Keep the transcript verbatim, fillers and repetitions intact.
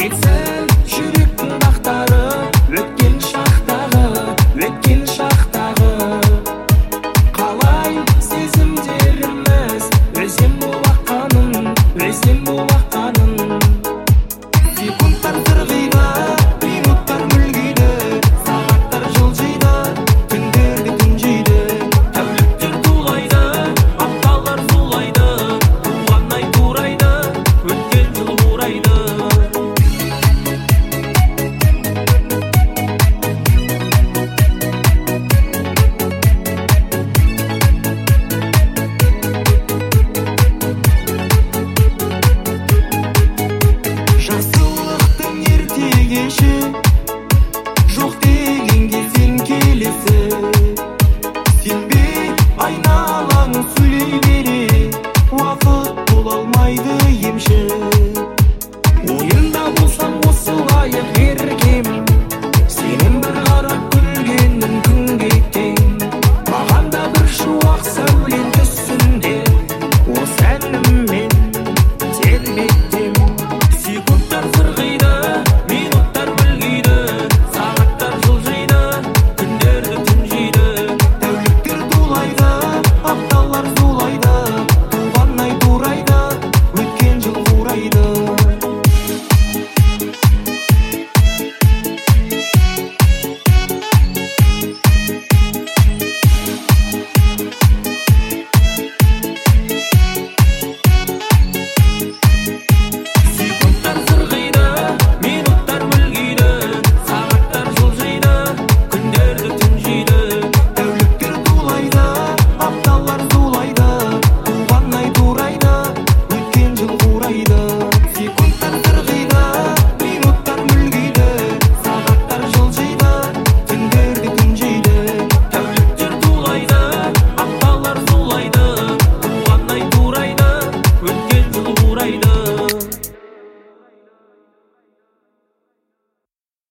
кетсін жүректің дақтары, өткен шақтағы, өткен шақтағы. Қалай сезімдеріміз өзен бұлаққанын, өзен бұлаққанын. Секундтар сырғиды, минуттар мүлгиді, сағаттар жылжиды, күндерді күнжиді. Тәуліктер тулайды, апталар зулайды, туған ай турайды, өткен жыл бурайды. Жасылықтың ерте кеші, жоқ дегенге сен келесі. Сенбе айналаң сөйлей бере, уақыт бола алмайды емші. Ойында болсам осылайық еркем, сенің